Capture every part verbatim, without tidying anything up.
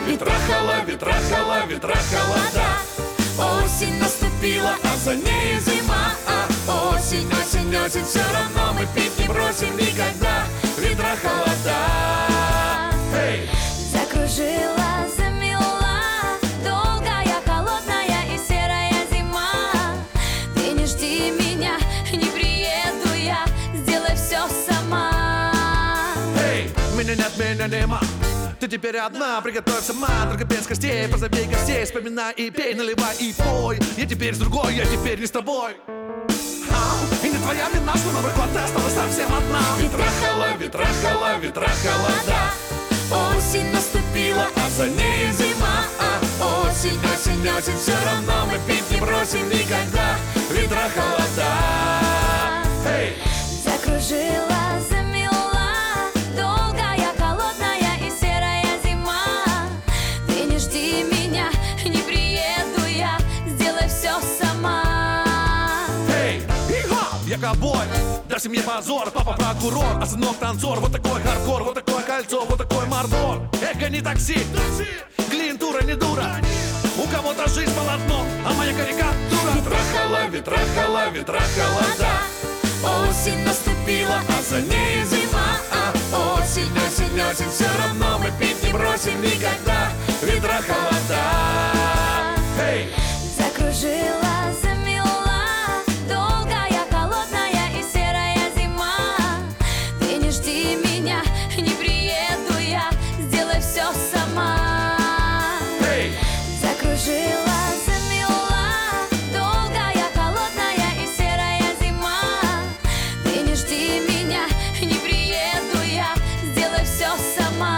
Ветра хала, ветра хала, ветра холода. Осень наступила, а за ней зима. А осень, осень, осень, все равно мы пить не бросим никогда. Ветра холода. Эй! Закружила, замела, долгая, холодная и серая зима. Ты не жди меня, не приеду я, сделай все сама. Эй, меня нет, меня нема. Ты теперь одна, приготовь сама. Только без костей, позови гостей. Вспоминай и пей, наливай и пой. Я теперь с другой, я теперь не с тобой. И не твоя вина, что новый год ты осталась совсем одна. Ветра хала, ветра хала, ветра холода. Осень наступила, а за ней зима. А осень, осень, осень, все равно мы пить не бросим никогда. Ветра холода. Эй! Закружила, замела, долгая, холодная и серая зима. Ты не жди меня, не приеду я, сделай все сама. Эй, ига! Я ковбой, для семьи позор. Папа прокурор, а сынок танцор. Вот такой хардкор, вот такое кольцо, вот такой мордор. Эго не такси, клиентура не дура. У кого-то жизнь полотно, а моя карикатура. Ветра хала, ветра хала, ветра холода. Осень наступила, а за ней зима. А осень, осень, осень, все равно мы пить не бросим никогда. Ветра холода. Эй! Закружила, замела, долгая, холодная и серая зима. Ты не жди меня, не приеду я, сделай все сама. Эй! Закружила, замела, долгая, холодная и серая зима. Ты не жди меня, не приеду я, сделай все сама.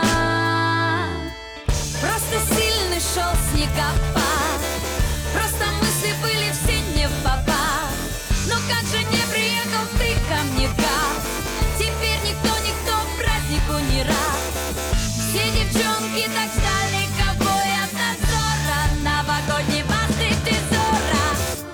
Просто сильный шел снегопад, просто мысли были все не в попад. Но как же не приехал ты ко мне, как? Теперь никто, никто празднику не рад. Все девчонки так ждали ковбой от надзора, новогодний бастрит-трезора.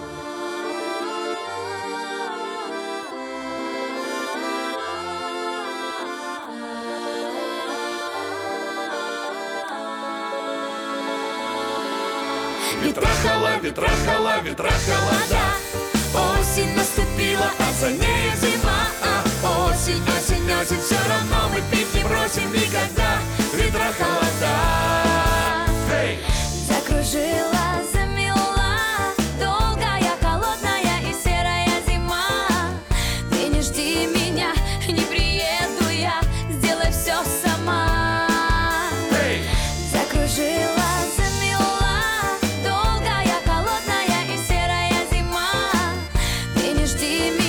Ветра хала, ветра хала, ветра холода. Осень наступила, а за ней зима. А осень, осень, осень, все равно мы пить не бросим никогда. Ветра холода. Эй! Закружила, замела, долгая, холодная и серая зима. Ты не жди меня, не приеду я, сделай все сама. Эй! Закружила, замела, долгая, холодная и серая зима. Ты не жди меня.